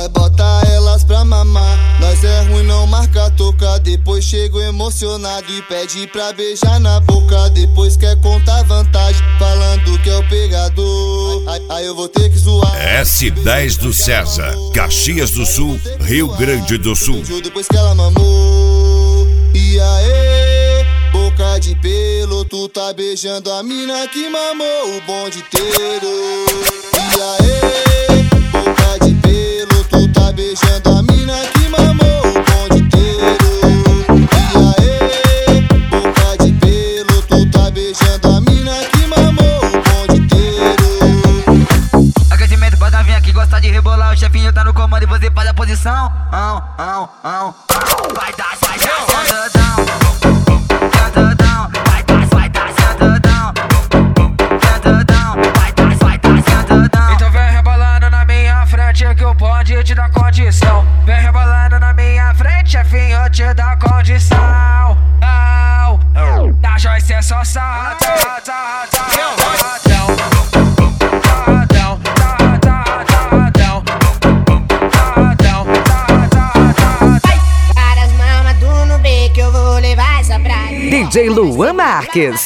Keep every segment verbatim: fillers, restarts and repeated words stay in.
Nós bota elas pra mamar. Nós é ruim, não marca toca. Depois chego emocionado e pede pra beijar na boca. Depois quer contar vantagem, falando que é o pegador. Aí, aí eu vou ter que zoar. S dez do César, Caxias do Sul, Rio Grande do Sul. Depois que ela mamou. E aí, boca de pelo, tu tá beijando a mina que mamou o bonde inteiro. E aí, boca de pelo, tu tá beijando a mina que mamou o bonde inteiro. E aí, boca de pelo, tu tá beijando a mina que mamou o bonde inteiro. Aquecimento pra novinha que gosta de rebolar. O chefinho tá no comando e você faz a posição. Ão, ão, ão. Vai dar, vai dar, sentadão. Sentadão, vai dar, vai dar, sentadão. Sentadão, vai dar, vai dar, sentadão. Então vem rebolando na minha frente que o bonde te dá condição. Vem rebolando na minha frente, chefinho te dá condição. Au, da Joyce é só sarra, sarra, sarra, sarra. D J Luan Marques.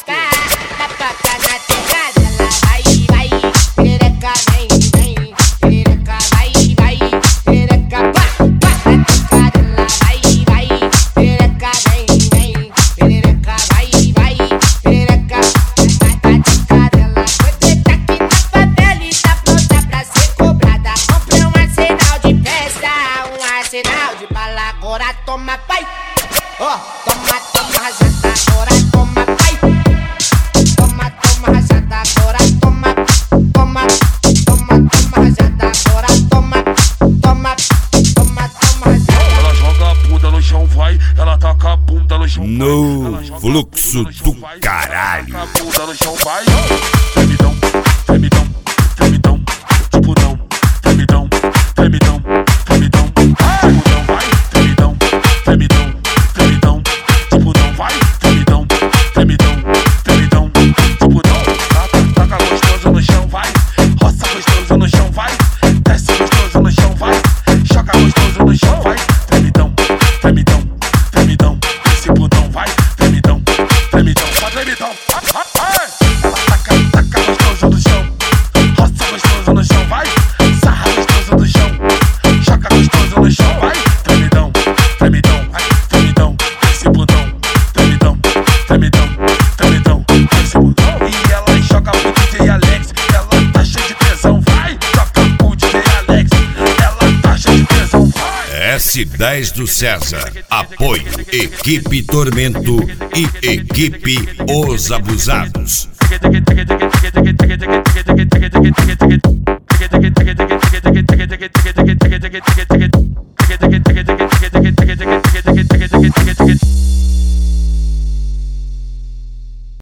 Toma, pai! Ó, toma, toma, rajada, agora toma, pai! Toma, toma, rajada, agora toma, toma, toma, toma, rajada, agora toma, toma, toma, toma, rajada. Ela joga a bunda no chão, vai, ela taca a bunda no chão. No fluxo do caralho. Taca a bunda no chão, vai. Tremidão, tremidão, tremidão, tipo não, tremidão, tremidão, tremidão, tipo não, vai. Tremidão, tremidão, tipo não, vai. Tremidão, tremidão, tremidão, tipo não. Taca, taca gostoso no chão, vai. Roça gostoso no chão, vai. Desce gostoso no chão, vai. Joga gostoso no chão, vai. Tremidão, tremidão, tremidão, tipo não, vai. Tremidão, tremidão, só tremidão. Ela taca, taca gostoso no chão. Roça gostoso no chão, vai. Sarra gostoso no chão. Joga gostoso no chão, vai. Tremidão, tremidão. Tremidão, esse bundão, tremidão, tremidão, tremidão, esse bundão. E ela joga pro D J Alex, ela tá cheia de tesão, vai. Joga pro D J Alex, ela tá cheia de tesão, vai. S dez do César, apoio, equipe Tormento e equipe Os Abusados.